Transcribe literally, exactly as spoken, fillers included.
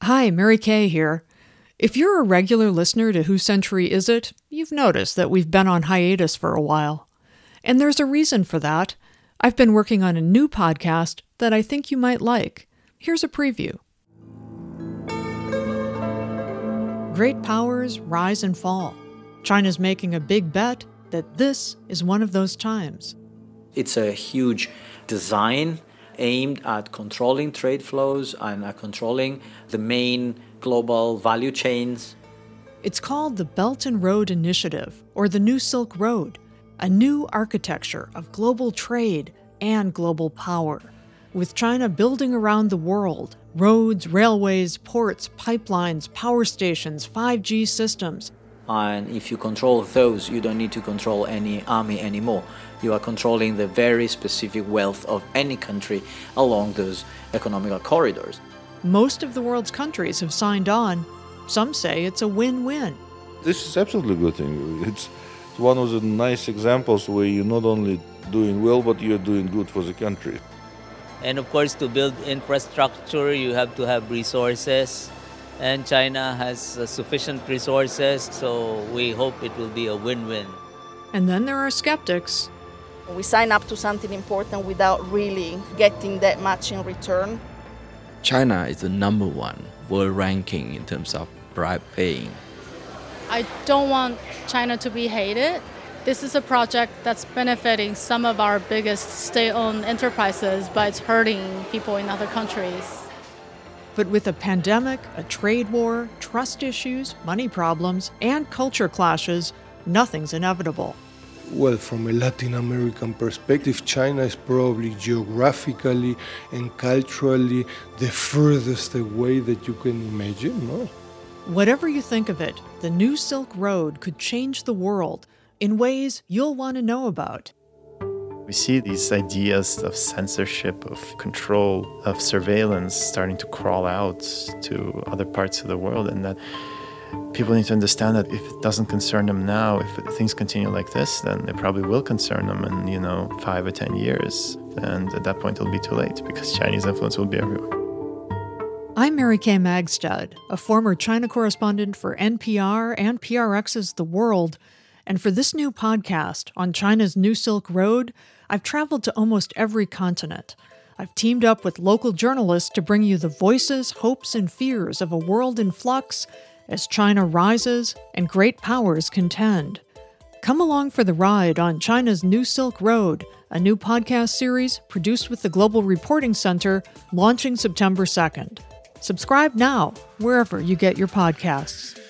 Hi, Mary Kay here. If you're a regular listener to Whose Century Is It?, you've noticed that we've been on hiatus for a while. And there's a reason for that. I've been working on a new podcast that I think you might like. Here's a preview. Great powers rise and fall. China's making a big bet that this is one of those times. It's a huge design aimed at controlling trade flows and at controlling the main global value chains. It's called the Belt and Road Initiative, or the New Silk Road, a new architecture of global trade and global power, with China building around the world roads, railways, ports, pipelines, power stations, five G systems. And if you control those, you don't need to control any army anymore. You are controlling the very specific wealth of any country along those economical corridors. Most of the world's countries have signed on. Some say it's a win-win. This is absolutely a good thing. It's one of the nice examples where you're not only doing well, but you're doing good for the country. And of course, to build infrastructure, you have to have resources. And China has uh, sufficient resources, so we hope it will be a win-win. And then there are skeptics. We sign up to something important without really getting that much in return. China is the number one world ranking in terms of bribe paying. I don't want China to be hated. This is a project that's benefiting some of our biggest state-owned enterprises, but it's hurting people in other countries. But with a pandemic, a trade war, trust issues, money problems, and culture clashes, nothing's inevitable. Well, from a Latin American perspective, China is probably geographically and culturally the furthest away that you can imagine, no? Whatever you think of it, the New Silk Road could change the world in ways you'll want to know about. We see these ideas of censorship, of control, of surveillance starting to crawl out to other parts of the world, and that people need to understand that if it doesn't concern them now, if things continue like this, then it probably will concern them in, you know, five or ten years. And at that point, it'll be too late because Chinese influence will be everywhere. I'm Mary Kay Magstad, a former China correspondent for N P R and P R X's The World. And for this new podcast on China's New Silk Road, I've traveled to almost every continent. I've teamed up with local journalists to bring you the voices, hopes, and fears of a world in flux as China rises and great powers contend. Come along for the ride on China's New Silk Road, a new podcast series produced with the Global Reporting Center, launching September second. Subscribe now, wherever you get your podcasts.